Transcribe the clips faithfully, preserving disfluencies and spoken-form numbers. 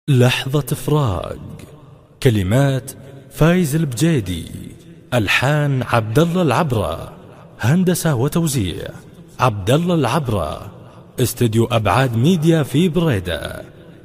لحظة فراق. كلمات فايز البجيدي، ألحان عبد الله العبرة، هندسة وتوزيع عبد الله العبرة، استوديو أبعاد ميديا في بريدة.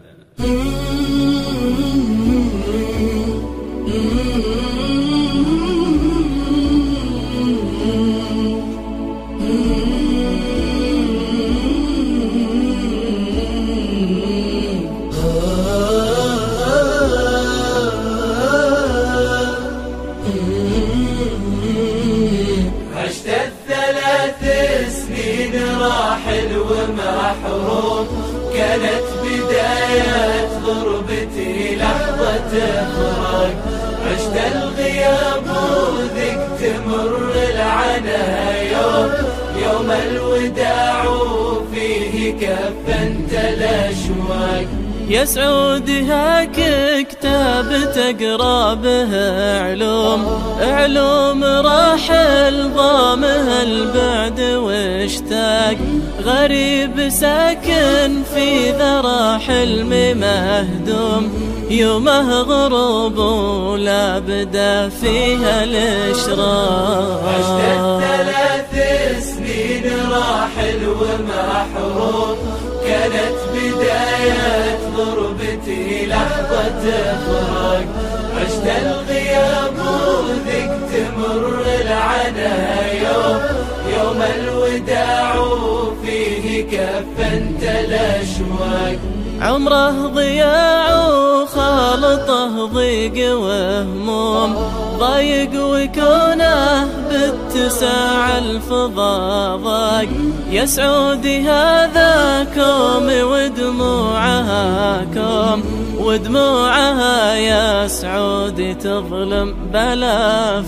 عشت الثلاث سنين راحل ومحروم، كانت بداية غربتي لحظة فراق. عشت الغياب وذقت مر العنا يوم يوم الوداع، وفيه كفنت الأشواق. يا سعود هاك كتاب تقرا به علوم علوم راحل ضامها البعد واشتاق. غريب ساكن في ذرى حلم مهدوم، يومه غروب ولا بدا فيها الاشراق. عشت الثلاث سنين راحل ومحروم، كانت بداية غربتي لحظة فراق. عشت الغياب وذقت مر العنا يوم يوم الوداع، وفيه كفنت الأشواق. عمره ضياع وخالطه ضيق وهموم، ضايق وكونه باتساع الفضا ضاق. يا سعودي هذا كوم ودموعها كوم، ودموعها يا سعودي تظلم بلا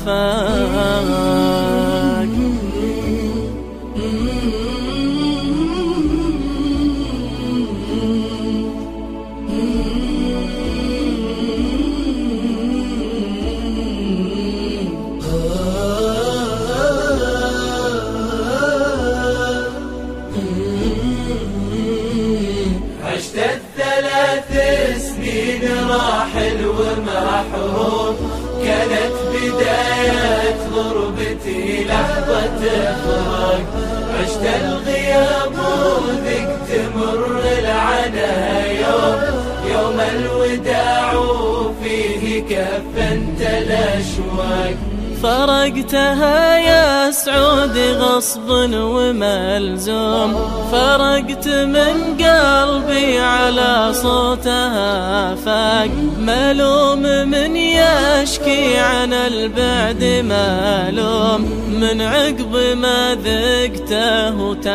فاق. عشت الثلاث سنين راحل ومحروم، كانت بداية غربتي لحظة فراق. عشت الغياب وذقت مر العنا يوم يوم الوداع، وفيه كفنت الأشواق. فرقتها يا سعودي غصب وملزوم، فرقت من قلبي على صوتها فاق. ملوم من يشكي عن البعد ملوم، من عقب ما ذقته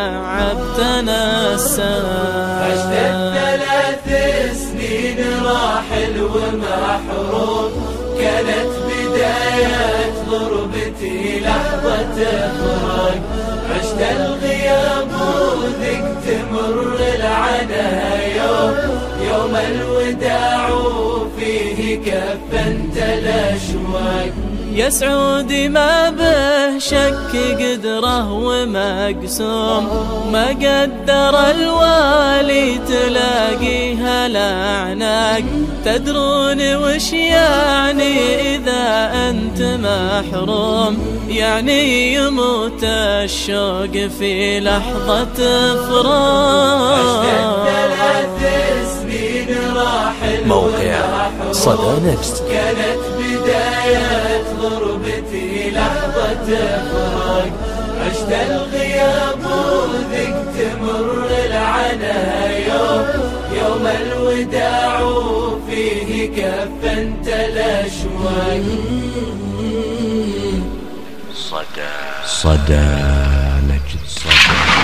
وتعبتنا الساق. عشت الثلاث سنين راحل ومحروم، كانت بداية غربتي لحظة فراق. عشت الغياب وذقت مر العنا يوم يوم الوداع، وفيه كفنت الأشواق. يا سعودي ما به شك قدره ومقسوم، ما قدر الوالي تلاقيها الأعناق. تدرون وش يعني إذا أنت محروم؟ يعني يموت الشوق في لحظة فراق. عشت الثلاث سنين راحل موقع صدى نكست. كانت بداية غربتي لحظة فراق. عشت الغياب وذقت مر العنا يوم يوم الوداع، وفيه كفنت الأشواق. صدى صدى نجد صدى